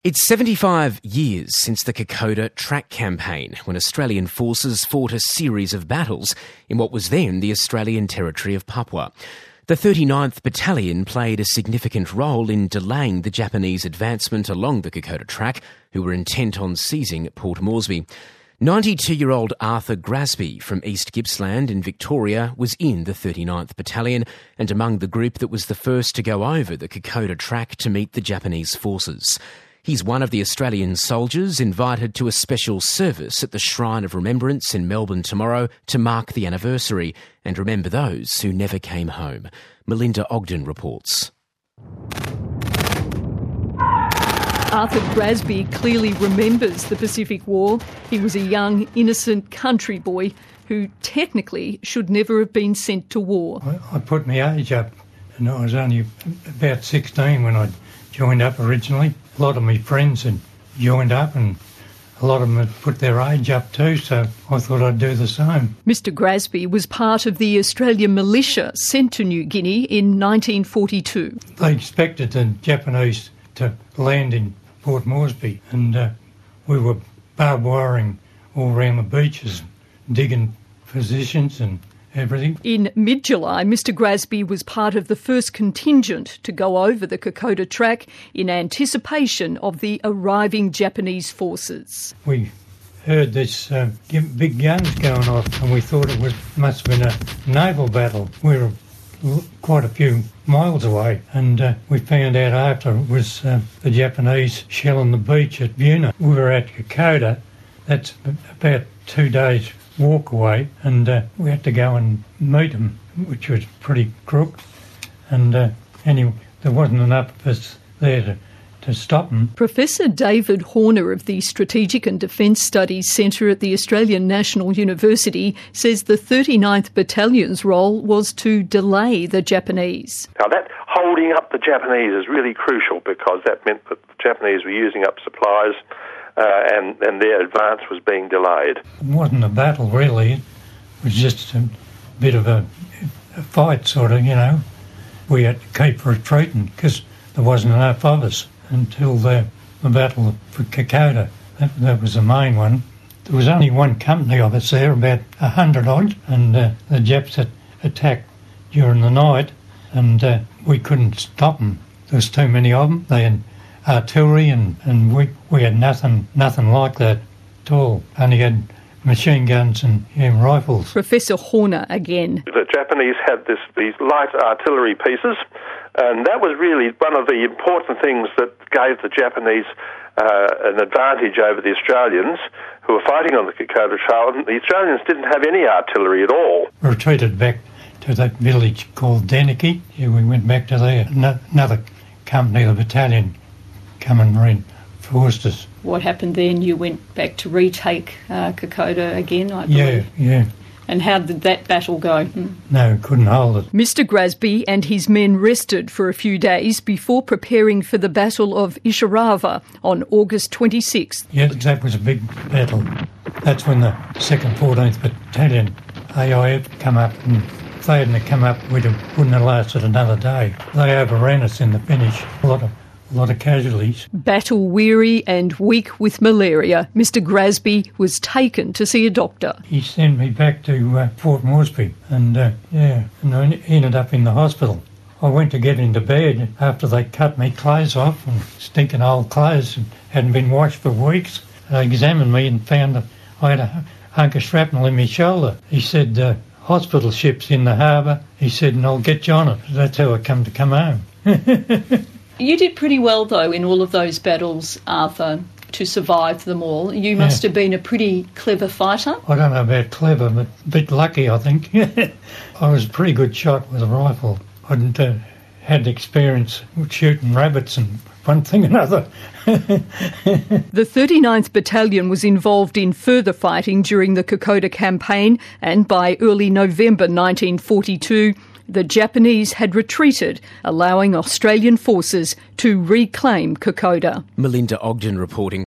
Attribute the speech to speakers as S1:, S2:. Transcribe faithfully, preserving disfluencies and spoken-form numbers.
S1: It's seventy-five years since the Kokoda Track Campaign, when Australian forces fought a series of battles in what was then the Australian territory of Papua. The thirty-ninth Battalion played a significant role in delaying the Japanese advancement along the Kokoda Track, who were intent on seizing Port Moresby. ninety-two-year-old Arthur Grasby from East Gippsland in Victoria was in the thirty-ninth Battalion and among the group that was the first to go over the Kokoda Track to meet the Japanese forces. He's one of the Australian soldiers invited to a special service at the Shrine of Remembrance in Melbourne tomorrow to mark the anniversary and remember those who never came home. Melinda Ogden reports.
S2: Arthur Grasby clearly remembers the Pacific War. He was a young, innocent country boy who technically should never have been sent to war.
S3: I, I put my age up, and I was only about sixteen when I joined up originally. A lot of my friends had joined up and a lot of them had put their age up too, so I thought I'd do the same.
S2: Mister Grasby was part of the Australian militia sent to New Guinea in nineteen forty-two.
S3: They expected the Japanese to land in Port Moresby, and uh, we were barbed wiring all around the beaches, digging positions and everything.
S2: In mid-July, Mister Grasby was part of the first contingent to go over the Kokoda Track in anticipation of the arriving Japanese forces.
S3: We heard this uh, big guns going off and we thought it was must have been a naval battle. We were quite a few miles away, and uh, we found out after it was uh, the Japanese shelling the beach at Buna. We were at Kokoda, that's about two days walk away, and uh, we had to go and meet them, which was pretty crook. And uh, anyway, there wasn't enough of us there to, to stop them.
S2: Professor David Horner of the Strategic and Defence Studies Centre at the Australian National University says the thirty-ninth Battalion's role was to delay the Japanese.
S4: Now that holding up the Japanese is really crucial because that meant that the Japanese were using up supplies Uh, and, and their advance was being delayed.
S3: It wasn't a battle, really. It was just a bit of a, a fight, sort of, you know. We had to keep retreating because there wasn't enough of us until the, the battle for Kokoda. That, that was the main one. There was only one company of us there, about a hundred odd, and uh, the Japs had attacked during the night, and uh, we couldn't stop them. There was too many of them. They had artillery, and, and we, we had nothing nothing like that at all. Only had machine guns and yeah, rifles.
S2: Professor Horner again.
S4: The Japanese had this, these light artillery pieces, and that was really one of the important things that gave the Japanese uh, an advantage over the Australians who were fighting on the Kokoda Trail. The Australians didn't have any artillery at all.
S3: We retreated back to that village called Deniki. Yeah, we went back to there. No, another company, the battalion, come and reinforced us.
S2: What happened then? You went back to retake uh, Kokoda again, I believe?
S3: Yeah, yeah.
S2: And how did that battle go? Hmm.
S3: No, couldn't hold it.
S2: Mister Grasby and his men rested for a few days before preparing for the Battle of Ishirava on August twenty-sixth.
S3: Yes, that was a big battle. That's when the second fourteenth Battalion, A I F, come up, and if they hadn't come up, we wouldn't have lasted another day. They overran us in the finish. A lot of A lot of casualties.
S2: Battle-weary and weak with malaria, Mister Grasby was taken to see a doctor.
S3: He sent me back to uh, Port Moresby, and uh, yeah, and I ended up in the hospital. I went to get into bed after they cut me clothes off, and stinking old clothes and hadn't been washed for weeks. They examined me and found that I had a hunk of shrapnel in my shoulder. He said, uh, hospital ship's in the harbour. He said, and I'll get you on it. That's how I come to come home.
S2: You did pretty well, though, in all of those battles, Arthur, to survive them all. You must yeah. have been a pretty clever fighter.
S3: I don't know about clever, but a bit lucky, I think. I was a pretty good shot with a rifle. I hadn't uh, had experience with shooting rabbits and one thing and another.
S2: The thirty-ninth Battalion was involved in further fighting during the Kokoda campaign, and by early November nineteen forty-two, the Japanese had retreated, allowing Australian forces to reclaim Kokoda.
S1: Melinda Ogden reporting.